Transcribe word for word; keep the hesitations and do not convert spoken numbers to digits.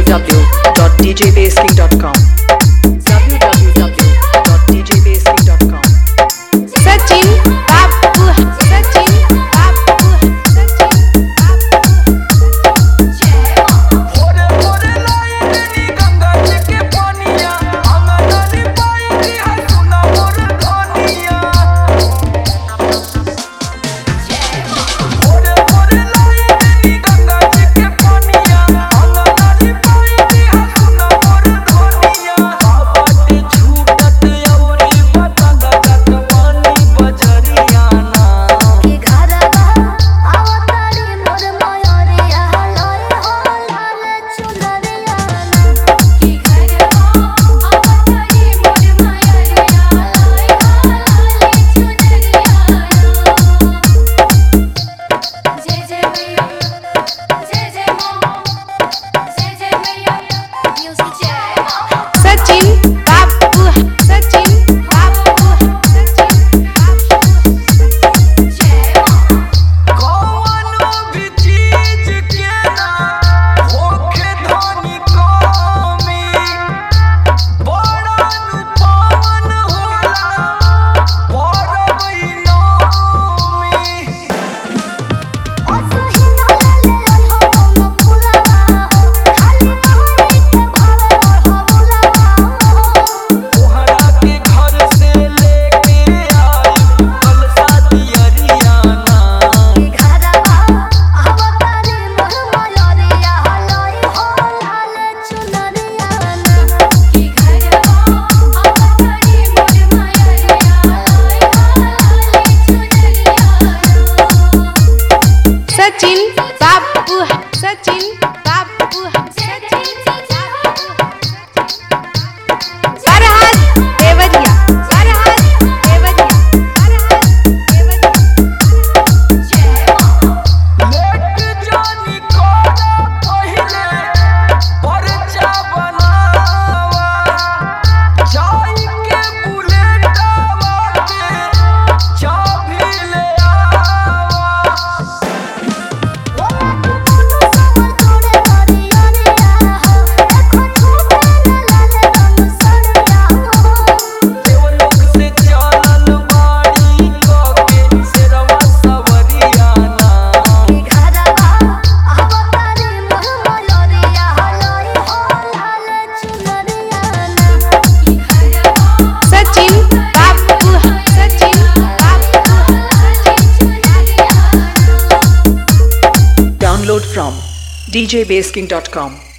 w dot d j basking dot com w w w dot d j basking dot com Sachin बाबू सचिन बाबू सचिन बाबू ओरे ओरे लायनी गंगा जी के पानिया अंगनानी पाई है सुना मोर धनिया ओरे ओरे लायनी गंगा जी के पानिया अंगनानी पाई है सुना मोर धनिया बाटे छूटत औरी बतादा का पानी बजरिया ना के घरवा आवतारी मोर मयूरिया लय हो लाल चुनरिया की घरवा आवतारी मोर मयूरिया लय हो लाल चुनरिया जय जय मैया जय जय मां जय जय मैया म्यूजिक जय सचिन बाबू सचिन बाबू सचिन बाबू जय कौनो भी चीज के ना होखे धनी कमी बड़ा नु पावन होला परबई नौमी असही लाले लय हो हम फुलवा खाली मोहरी के भावे हो बुलवा तोहरा के घर से लेके आई कल सादियरिया ना के घरवा आवतारी मोर मयूरिया लय हो लाल चुनरिया की घरवा आवतारी मोर मयूरिया लय हो लाल चुनरिया सचिन बाबू सचिन बाबू सचिन सरहद देवरिया सरहद देवरिया सरहद देवरिया लेट जानी कोरा पहिले परचा बनावा जाई के बुलेटवा के चाबी ले आवा ओला तू कोनो समर जोड़े करिया रिया हो देखो छूटे न लाले रंग सड़िया हो देवलोक से चलल बाड़ी कके शेरवा सवरिया ना के घरवा आवतारी मोर मयूरिया लय हो लाल चुनरिया की घरवा सचिन बाबू सचिन बाबू सचिन चुनरिया download from d j basking dot com